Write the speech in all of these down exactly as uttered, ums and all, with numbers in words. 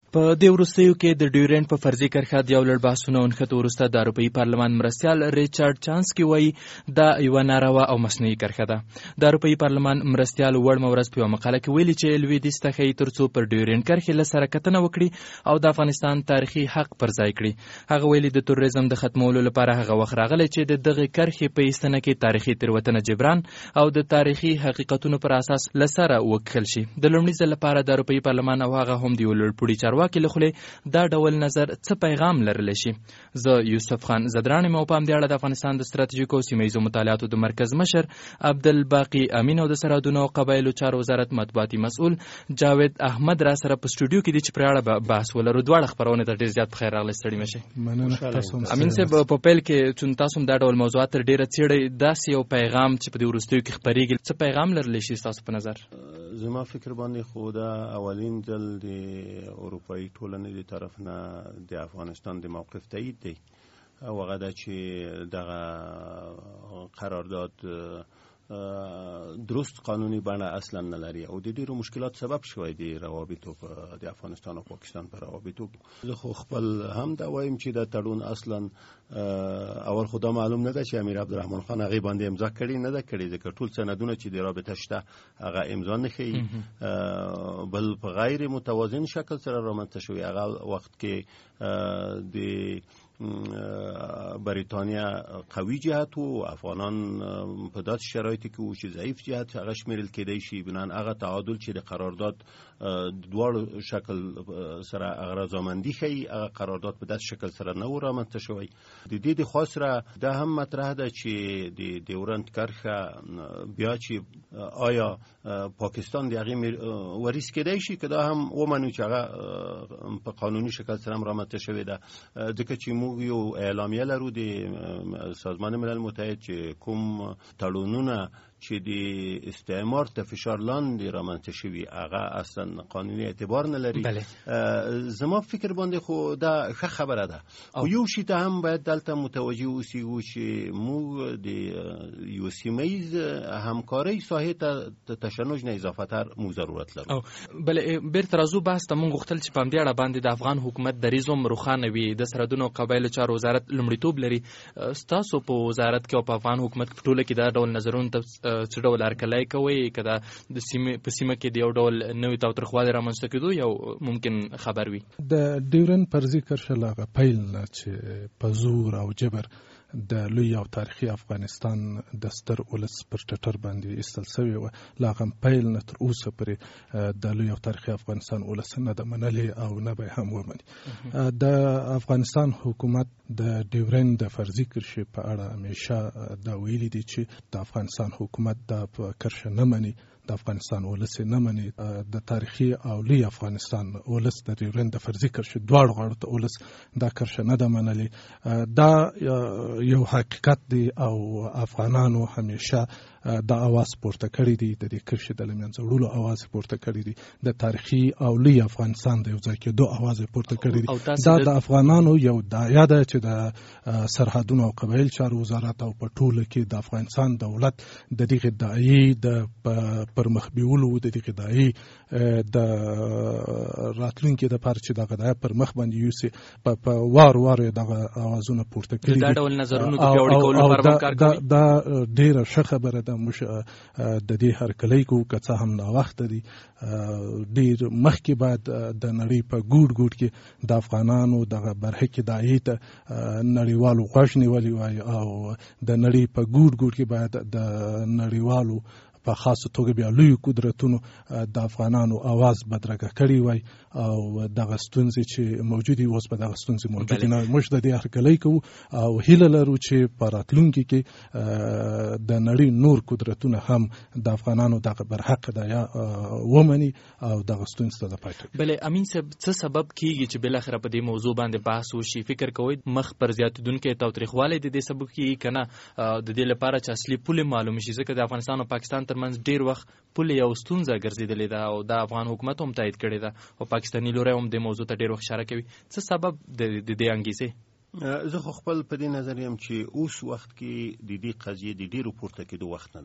په دې وروستیو کې د ډیورنډ په فرضي کرښه د یو لړ بحثونو نښتو وروسته د اروپایي پارلمان مرستیال ریچارډ چانسکي وایي دا یوه ناروا او مصنوعي کرښه ده. د اروپایي پارلمان مرستیال وړمه ورځ په یوه مقاله کې ویلي چې لویدیځ ته ښایي تر څو پر ډیورنډ کرښې له سره کتنه وکړي او د افغانستان تاریخي حق پر ځای کړي. هغه ویلي د تروریزم د ختمولو لپاره هغه وخت راغلی چې د دغې کرښې په ایستنه کې تاریخي تېروتنه جبران او د تاریخي حقیقتونو پر اساس له سره وکښل شي. د لومړي ځل لپاره د اروپایي پارلمان او هغه هم د یو لوړپوړي چارواکي له خولې دا ډول نظر څه پیغام لرلی شي. زه یوسف خان زدران یم او په همدې اړه د افغانستان د ستراتیژیکو سیمه مطالعاتو د مرکز مشر عبدالباقي امین او د سرحدونو او قبایلو چارو وزارت مطبوعاتي مسؤل جاوید احمد را سره په سټوډیو کې دي چې پر اړه بحث ولرو. دواړه خپرونې ته ډېر زیات پخیر راغلی. ستړي مه شئ. امین صاحب، په پیل کې چون تاسو هم دا ډول موضوعات تر ډېره څېړئ، داسې یو پیغام چې په دې وروستیو کې خپرېږي، څه پیغام لرلی شي ستاسو په نظر؟ زما فکر باندې خو دا اولین ځل د اروپایي ټولنې د طرف نه د افغانستان د موقف تایید دی. هغه دا چې دغه قرارداد درست قانوني بڼه اصلا نه لري او د ډیرو مشکلات سبب شوی دی روابطو په د افغانستان او پاکستان په روابطو. زه خو خپل هم دا وایم چې دا تړون اصلا اول خدا معلوم نه ده چې امیر عبدالرحمن خان هغه باندې امضا کړي نه ده کړي، ځکه ټول سندونه چې د رابطه شته هغه امضا نه کوي، بل په غیر متوازن شکل سره رامنځته شوی. هغه وخت کې د بریتانیا قوي جهت و افغانان په داسې شرایطو کې و چې ضعیف جهت هغه شمیرل کېدای شي. بنان هغه تعادل چې د قرارداد دواړو شکل سره هغه رضامندي ښیي، هغه قرارداد په داسې شکل سره نه و رامنځته شوی. د دې د خوا سره دا هم مطرح ده چې د ډیورنډ کرښه بیا چې آیا پاکستان د هغې وریث کېدای شي، که دا هم ومنو چې هغه په قانوني شکل سره هم رامنځته شوې ده. ځکه چې موږ یو اعلامیه لرو د سازمان ملل متحد چې کوم تړونونه چې د استعمار ته فشار لاندې رامنځته شوي هغه اصلا قانوني اعتبار نه لري. زما فکر باندې خو دا ښه خبره ده. خو یو شي ته هم باید دلته متوجه اوسو چې موږ د یو سیمه‌ایز همکارۍ ساحې ته تشنج نه اضافه تر موږ ضرورت لرو. بلې بیرته راځو بحث ته. موږ غوښتل چې په همدې اړه باندې د افغان حکومت دریځ هم روښانه وي. د سرحدونو او قبایلو چارو وزارت لومړیتوب لري. ستاسو په وزارت کې او په افغان حکومت په ټوله کې دا ډول نظرونه ته څه ډول هرکلی کوئ؟ که دا د سیمې په سیمه کې د یو ډول نوي تاوتریخوالي رامنځته کېدو یو ممکن خبر وي؟ د ډیورنډ فرضي کرښه له هغه پیل نه چې په زور او جبر د لوی او تاریخي افغانستان د ستر ولس پر ټټر باندې ایستل سوی و، له هغه پیل نه تر اوسه پورې د لوی او تاریخي افغانستان ولس نه ده منلې او نه به هم ومني. د افغانستان حکومت د ډیورنډ د فرضي کرښې په اړه همیشه دا ویلي دي چې د افغانستان حکومت د کرښه نه مني، د افغانستان ولس نه مني. د تاریخي او لوی افغانستان ولس د ډیورنډ د فرضي کرښې دواړو غاړو ته ولس دا کرښه نه ده منلې. دا یو حقیقت دی او افغانانو همیشه د اواز پورته کړی دی، د دې کرښې د له منځه وړلو اواز پورته کړی دی، د تاریخي او لوی افغانستان د یو ځای کېدو اواز پورته کړی دی. دا د افغانانو یو داعیه ده چې د سرحدونو او قبایل چارو وزارت او په ټوله کې د افغانستان دولت د دغې داعیې د پرمخ بیولو، د دغې داعیې د راتلونکي دپاره چې دغه داعیه پر مخ باندې یوسي په وار وار یې دغه اوازونه پورته کړي دي. دا ډول نظرونو د پیاوړي کولو لپاره هم کار کوي. دا ډېره ښه خبره ده. موږ د دې هرکلی کوو، که څه هم ناوخته دي. ډېر مخکې باید د نړۍ په ګوټ ګوټ کې د افغانانو دغه برحقې داعیې ته نړیوالو غوږ نیولی وای او د نړۍ په ګوټ ګوټ کې باید د نړیوالو په خاصه توګه بیا لوی قدرتونو د افغانانو اواز بدرګه کړی وای او دغه ستونزې چې موجودې اوس په دغه ستونزې موجودې نه. موږ د دې هرکلی کوو او هیله لرو چې په راتلونکي کې د نړۍ نور قدرتونه هم د افغانانو دغه برحق داعیه ومني او دغه ستونزې ته د پای ټکی. بلې امین صاحب، څه سبب کیږي چې بالاخره په دې موضوع باندې بحث وشي؟ فکر کوئ مخ پر زیاتېدونکی تاوتریخوالی د دې سبب کیږي که نه؟ د دې لپاره چې اصلي پولې معلوم شي، ځکه د افغانستان او پاکستان ترمنځ ډیر وخت پولې یو ستونزه ګرځېدلې ده او د افغان حکومت هم تایید کړې ده او پاکستاني لوری هم د موضوع ته ډیر وخت اشاره کوي. څه سبب د دې انګیزې؟ زه خو خپل په دې نظر یم چې اوس وخت کې د دې قضیې د ډیرو پورته کېدو وخت نه دی.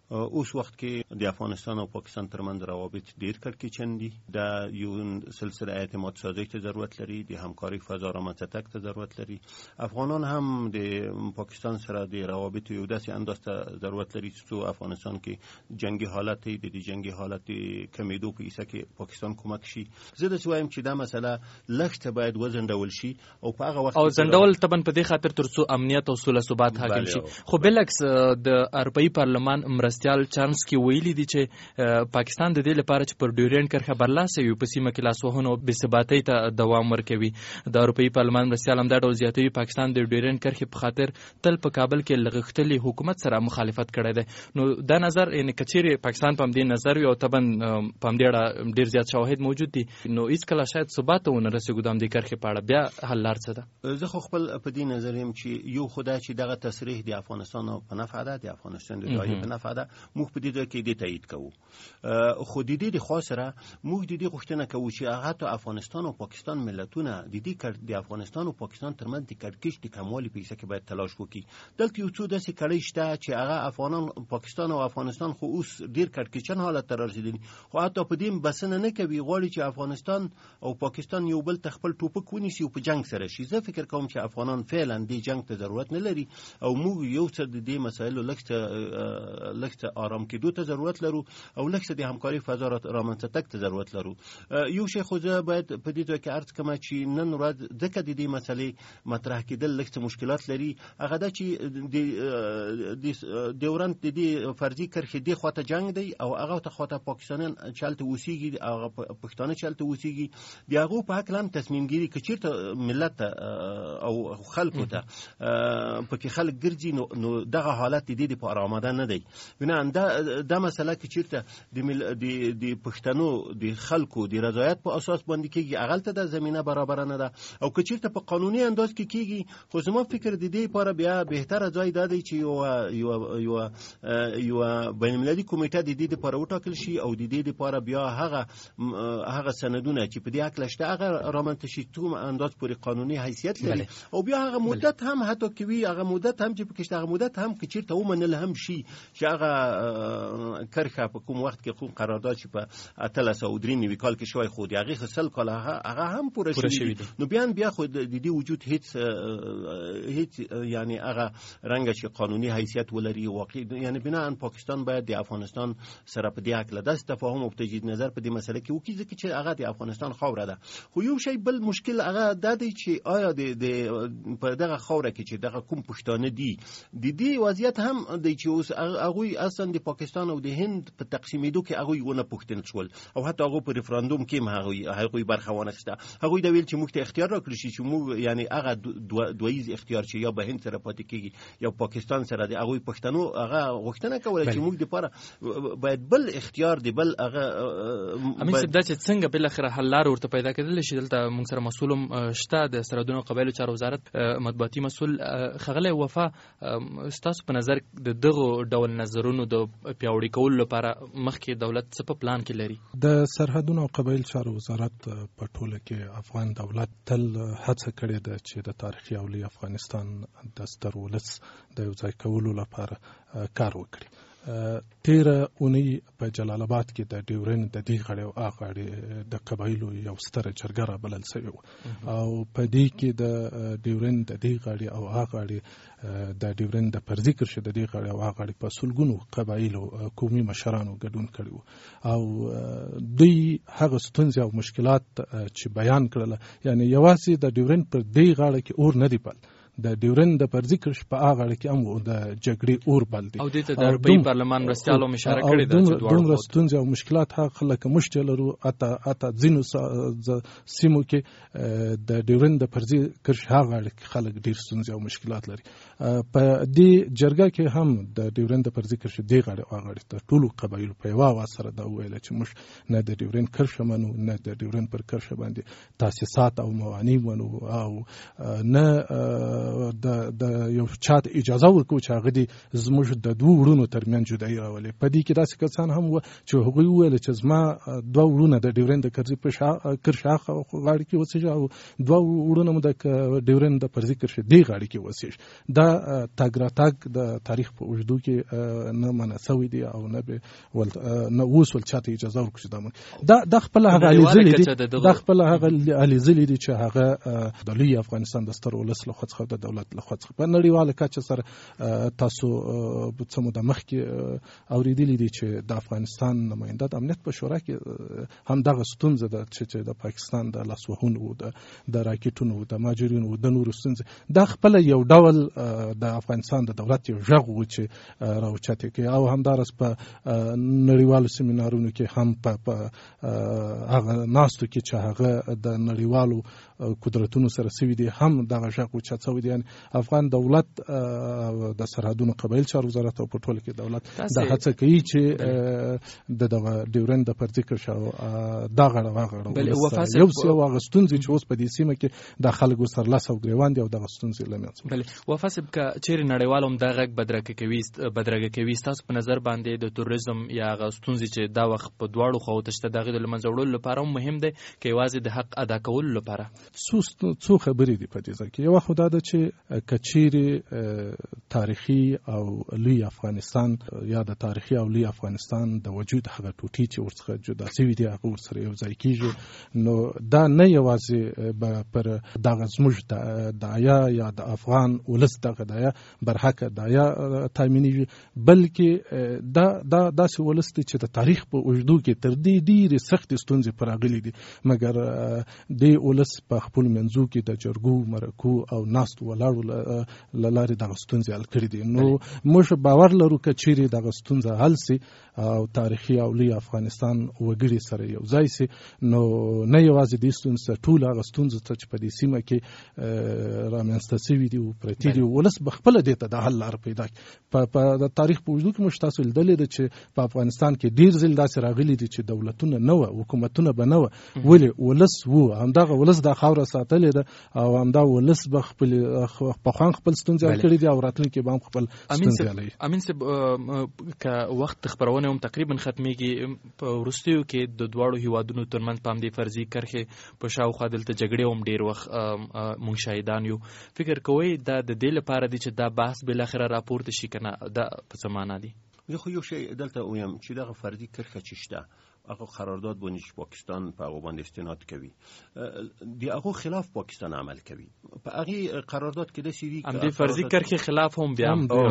اوس وخت کې د افغانستان او پاکستان ترمنځ روابط ډیر کړکېچن دي. د یو سلسله اعتماد سازی ته ضرورت لري، د همکاري فضا رامنځته تک ته ضرورت لري. افغانان هم د پاکستان سره د روابط یو داسې انداز ته ضرورت لري چې افغانستان کې جنگي حالت د دې جنگي حالت کمیدو په حصہ کې پاکستان کومک شي. زه د وایم چې دا مسله لږ باید وزندول شي او په هغه وخت او زندول تبن په دې خاطر ترڅو امنیت او سوله ثبات حاکم شي. خو بلکس د اروپאי پارلمان مرستیال چانسکی ویلي دي چې پاکستان د دې لپاره چې پر ډیورنډ کرښه برلاسه وي په سیمه کې لاسوهنو او بې ثباتۍ ته دوام ورکوي. د اروپאי پارلمان مرستیال هم دا ډول زیاتوي پاکستان د ډیورنډ کرښې په خاطر تل په کابل کې لغښتلي حکومت سره مخالفت کړی دی. نو دا نظر یعنې که چیرې پاکستان په همدې نظر وي او طبعا په همدې اړه ډېر زیات شواهد موجود دي نو هېڅکله شاید ثبات ته ونه رسېږو د همدې کرښې په اړه. بیا حل لار څه ده؟ زه خو خپل په دې نظر یم چې یو خو دا چې دغه تصریح د افغانستان په نفع ده، د افغانستان د دایې په نفع ده، موږ په دې ځای کې دې تایید کوو. خو د دې د خوا سره موږ د دې غوښتنه کوو چې هغه ته افغانستان او پاکستان ملتونه د دې د افغانستان او پاکستان ترمنځ د کړکېچ د کموالي په حصه کې باید تلاش وکړي. دلته یو څو داسې کړۍ شته چې هغه افغانان پاکستان او افغانستان خو اوس ډېر کړکېچن حالت ته رارسېدلي، خو حتی په دې بسنه نه کوي، غواړي چې افغانستان او پاکستان یو بل ته خپل ټوپک ونیسي او په جنگ سره شي. زه فکر کوم چې افغانان فعلا دې جنگ ته ضرورت نه لري او موږ یو څه د دې مسایلو لږ څه لږ څه آرام کېدو ته ضرورت لرو او لږ څه د همکاري فضا رامنځته تک ته ضرورت لرو. یو شی خو زه باید په دې ځای کې عرض کړم چې نن ورځ ځکه د دې مسلې مطرح کېدل لږ څه مشکلات لري. هغه دا چې د ډیورنډ د دې فرضي کرښې دې خواته جنگ دی او هغه ته خواته پاکستانیان چلته اوسېږي، هغه پښتانه چلته اوسېږي، د هغو په هکله هم تصمیم ګیري که چېرته ملت او خلکو ته پکې خلک ګرځي نو دغه حالت د دې دپاره آماده نه دی. بناً دا مسله که چېرته د پښتنو د خلکو د رضایت په اساس باندې کېږي هغلته د زمینه برابره نه ده، او که چېرته په قانوني انداز کې کېږي خو زما فکر د دې لپاره بیا بهتره ځای دا دی چې یوه یوه یوه بینالمللي کمیټه د دې لپاره وټاکل شي او د دې لپاره بیا هغه هغه سندونه چې په دې هکله شته هغه رامنځته شي کوم انداز پورې قانوني حیثیت لري او بیا هغه مدت هم حتی که وي هغه مدت هم چې پکې شته هغه مدت هم که چېرته ومنل هم شي چې هغه کرښه په کوم وخت کې کوم قرارداد چې په اتلس سوه درې نوي کال کې شوی خو د هغې سل کاله هغه هم پوره شوي دي. نو بیا بیا خو د دې وجود هیڅ هیڅ یعنی هغه رنګه چې قانوني حیثیت ولري واقعي یعنی بنا ان پاکستان باید د افغانستان سره په دې هکله داسې تفاهم او تجدید نظر په دې مسله کې وکړي ځکه چې هغه د افغانستان خاوره ده. خو یو شی بل مشکل هغه دا دی چې آیا د په دغه خاوره کې چې دغه کوم پښتانه دي د دې وضعیت هم دی چې اوس هغوی اصلا د پاکستان او د هند په تقسیمېدو کې هغوی ونه پوښتل شول او حتی هغوی په ریفراندوم کې هم هغوی هغوی برخه وانخیسته. هغوی دا ویل چې موږ ته اختیار راکړل شي چې موږ یعنی هغه دوییز اختیار چې یا به هند سره پاتې کېږي یا پاکستان سره د هغوی پښتنو هغه غوښتنه کوله چې موږ دپاره باید بل اختیار دی بل هغه امین صاحب دا چې څنګه بالاخره حل لاره ورته پیدا کېدلی شي. دلته موږ سره مسؤل هم شته د سرحدونو او قبایلو چارو وزارت مطبوعاتي مسؤل ښاغلی وفا، ستاسو په نظر د دغو ډول نظرونو د پیاوړي کولو لپاره مخکې دولت څه په پلان کې لري؟ د سرحدونو او قبایل چارو وزارت په ټوله کې افغان دولت تل هڅه کړې ده چې د تاریخي او لوی افغانستان د ستر ولس د یو ځای کولو لپاره کار وکړي. تیره اونۍ په جلال آباد کې د ډیورنډ د دې غاړې او هغه غاړې د قبایلو یو ستره جرګه رابلل سوې وه او په دې کې د ډیورنډ د دې غاړې او هغه غاړې د ډیورنډ د فرضي کرښې د دې غاړې او هغه غاړې په سلګونو قبایلو قومي مشرانو ګډون کړی و او دوی هغه ستونزې او مشکلات چې بیان کړله یعنی یوازې د ډیورنډ پر دې غاړه کې اور نه دی بل د ډیورنډ د فرضي کرښې په هغه غاړه کې هم د جګړې اور بل دی او دې ته د اروپایي پارلمان مرستیالو هم اشاره کړې ده چې دومره ستونزې او مشکلات هغه لکه موږ چې لرو اته اته ځینو سیمو کې د ډیورنډ د فرضي کرښې هغه غاړه کې خلک ډېر ستونزې او مشکلات لري. په دې جرګه کې هم د ډیورنډ د فرضي کرښې دې غاړې او هغه غاړې ته ټولو قبایلو په یوه اواز سره دا وویله چې موږ نه د ډیورنډ کرښه منو نه د ډیورنډ پر کرښه باندې تاسیسات او موانع منو او نه د یو چاته اجازه ورکو چې هغه دې زموږ د دوه وروڼو ترمنځ جدایي راولي. په دې کې داسې کسان هم وو چې هغوی وویل چې زما دوه وروڼه د ډیورند د کرزي په کرشاخ غاړه کې اوسېږي او دوه وروڼه مو د ډیورند د پرزي کرښې دې غاړه کې اوسېږي. دا تګ راتګ د تاریخ په اوږدو کې نه منع سوی دی او نه به نه اوس ول چاته اجازه ورکړي. دا د خپل هغه علیزلي دي د خپل هغه علیزلي دي چې هغه د لوی افغانستان د ستر ولس له خوا څخه د دولت له خوا څخه په نړیواله کچه سره تاسو څه موده مخکې اورېدلي دي چې د افغانستان نماینده د امنیت په شورا کې هم دغه ستونزه ده چې د پاکستان د لاسوهنو د راکټونو د ماجرینو د نورو ستونزې دا خپل یو ډول د افغانستان د دولت یو غږ و چې راوچتې کوي او همدارس په نړیوالو سیمینارونو کې هم په هغه ناستو کې چې هغه د نړیوالو قدرتونو سره سوي دي هم دغه غږ اوچت سوی دی. یعنې افغان دولت د سرحدونو قبایل چارو وزارت او په ټوله کې دولت دا هڅه کوي چې د دغه ډیورند د پرزي کرښه دا غاړه واغړه یو څه واغ ستونزې چې اوس په دې سیمه کې د خلکو سره لاس او ګریوان دي او دغه ستونزې لمنځه. بله وفاسب که چیرې نړیوال هم دا غږ بدرګه کوي بدرګه کوي ستاسو په نظر باندې د توریزم یا هغه ستونزې چې دا وخت په دواړو خواو ته شته د هغې د له منځه وړلو لپاره هم مهم دی که یوازې د حق ادا کولو لپاره؟ څو خبرې دي په دې ځای کې. یوه خو دا ده چې که چیرې تاریخي او لوی افغانستان یا د تاریخي او لوی افغانستان د وجود هغه ټوټې چې ورڅخه جدا سوي دي هغه ورسره یو ځای کېږي نو دا نه یوازې به پر دغه زموږ داعیه یا د افغان ولس دغه داعیه برحقه داعیه تامینېږي بلکې دا دا داسې ولس دی چې د تاریخ په اوږدو کې تر دې ډېرې سختې ستونزې پر راغلي دي مګر دې ولس په خپلو منځو کې د جرګو مرکو او ناستو ولاړو له لارې دغه ستونزې حل کړي دي. نو موږ باور لرو که چیرې دغه ستونزه حل سي او تاریخي او لوی افغانستان وګړي سره یو ځای سي نو نه یوازې دې ستونزې ټول هغه ستونزې ته چې په دې سیمه کې رامنځته سوي دي او پرتې دي ولس به خپله دې ته د حل لاره پیدا کړي. په د تاریخ په اوږدو کې موږ تاسو لیدلې ده چې په افغانستان کې ډېر ځل داسې راغلي دي چې دولتونه نه وه حکومتونه به نه وه ولې ولس وو همدغه ولس دا خاوره ساتلې ده او همدا ولس به خپل پخوان خپل ستونزې حل کړي دي او راتلونکي به هم خپل ستونزې حلوي. امین صاحب که وخت خپرونه هم تقریبا ختمیږي په وروستیو کې د دواړو هیوادونو ترمنځ په همدې فرضي کرښې په شاوخوا دلته جګړې هم ډېر وخت مونږ شاهدان یو. فکر کوئ دا د دې لپاره دی چې دا بحث بالاخره راپورته شي که نه دا په څه معنا دي؟ زه خو یو شی دلته وایم چې دغه فرضي کرښه چې شته هغه قرارداد باندې چې پاکستان په هغه باندې استناد کوي د هغه خلاف پاکستان عمل کوي په هغه قرارداد کې د سړي هم د فرضي کرښې خلاف هم بیا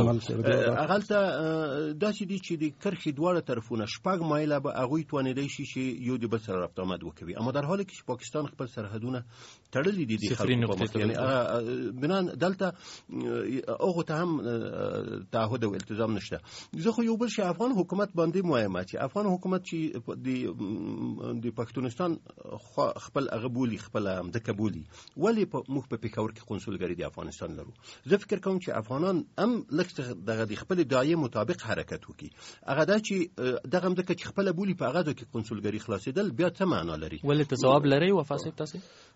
هغه ته داسې دي چې د کرښې دواړه طرفونه شپږ مایله به هغه توانیدای شي چې یو د بل سره رابطه آمد وکوي اما در حالی چې پاکستان خپل سرحدونه تړلي دي د خلکو په مخ یعنی بنان دلته هغه ته هم تعهد او التزام نشته. زه خو یو بل شي افغان حکومت باندې مهمه چې افغان حکومت چې د د پښتونستان خپل هغه بولی خپل امدکه بولی ولی په مخ په پیښور کې قونسولګری د افغانستان لرو. زه فکر کوم چې افغانان هم لکه دغه د خپل دایې مطابق حرکت وکړي هغه دا چې دغه امدکه چې خپل بولی په هغه کې قونسولګری خلاصېدل بیا څه معنا لري؟ ولې ته ځواب لري وفاسب تاسو؟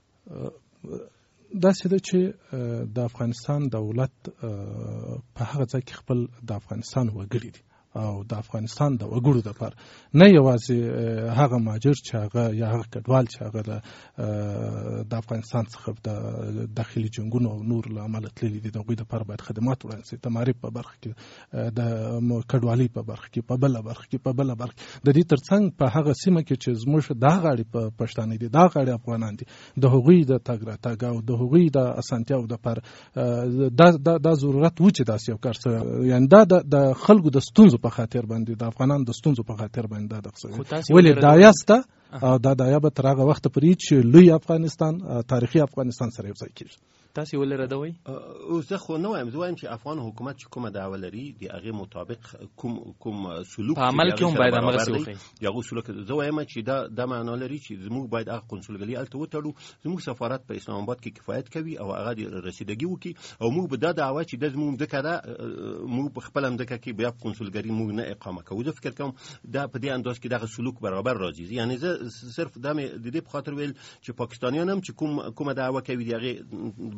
داسې ده چې د افغانستان دولت په هغه ځای کې خپل د افغانستان وګړي دي او د افغانستان د وګړو لپاره نه یوازې هغه ماجر چې هغه یا هغه کډوال چې هغه د افغانستان څخه د داخلي جنګونو او نور له امله تللي دي د هغوی لپاره باید خدمات وړاندې شي د معارف په برخه کې د کډوالۍ په برخه کې په بله برخه کې په بله برخه د دې ترڅنګ په هغه سیمه کې چې زموږ دا غاړې په پښتانه دي دا غاړې افغانان دي د هغوی د تګ راتګ او د هغوی د اسانتیاو دپاره دا دا ضرورت و چې داسې یو کار سوی یعنې دا د خلکو د ستونزو په خاطر باندې د افغانانو د ستونزو په خاطر باندې دا دغه ولې داعیه سته او دا داعیه به تر هغه وخته پورې چې لوی افغانستان تاریخي افغانستان سره یو ځای کېږي. تاسو ولې ردوي؟ زه خو نه وایم زه وایم چې افغان حکومت چې کومه دعوه لري د هغې مطابق کوم کوم سلوک په عمل کې هم باید همغسې وښیي د هغو سلوک زه وایم چې دا دا معنا لري چې زموږ باید هغه قونسولګري هلته وتړو زموږ سفارت په اسلام آباد کې کفایت کوي او هغه د رسیدګي وکړي او موږ به دا دعوه چې د زموږ مځکه ده موږ په خپله مځکه کې بیا قونسولګري موږ نه اقامه کوو. زه فکر کوم دا په دې انداز کې دغه سلوک برابر راځي یعنې زه صرف دا مې د دې په خاطر ویل چې پاکستانیان هم چې کوم کومه دعوه کوي د هغې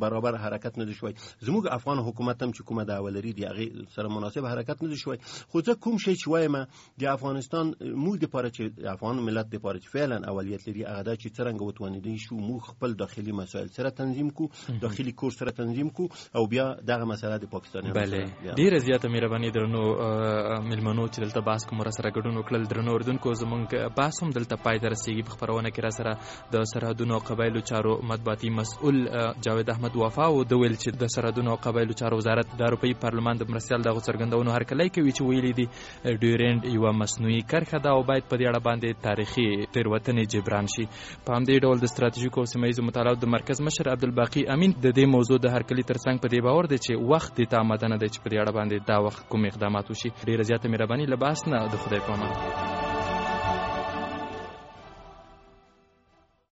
برابر حرکت نه شوی. زموږ افغان حکومت هم چې کومه دعوه لري د هغې سره مناسب حرکت نه شوی. خو زه کوم شی چې وایم د افغانستان موږ دپاره چې افغان ملت دپاره چې فعلا اولیت لري هغه دا چې څرنګه وتوانیدی شو موږ خپل داخلي مسایل سره تنظیم کو، داخلي کور سره تنظیم کو او بیا دغه مسله د پاکستانیانو بله ډیره زیاته مهرباني درنو ملمنو چې دلته باس کوم سره ګډون وکړل. درنو اردوونکو زمونږ باس هم دلته پای ته رسیږي. په خپرونه کې را سره د سرحدونو او قبایلو چارو مطبوعاتي مسؤل جاوید احمد وفا او د ویل چې د سرحدونو او قبایلو چارو وزارت د اروپאי پارلمان د مرستیال دغه څرګندونو هرکلی کوي چې ویلي دي ډیورنډ یوه مصنوعي کرښه ده او باید په دې اړه باندې تاریخي تېروتنې جبران شي. په همدې ډول د ستراتیژیکو او سیمه ییزو مطالعاتو د مرکز مشر عبدالباقي امین د دې موضوع د هرکلي ترڅنګ په دې باور دی چې وخت د ته آماده نه دی چې په دې اړه باندې دا وخت کوم اقدامات وشي. ډېره زیاته مهرباني له بحث نه د خدای په امان.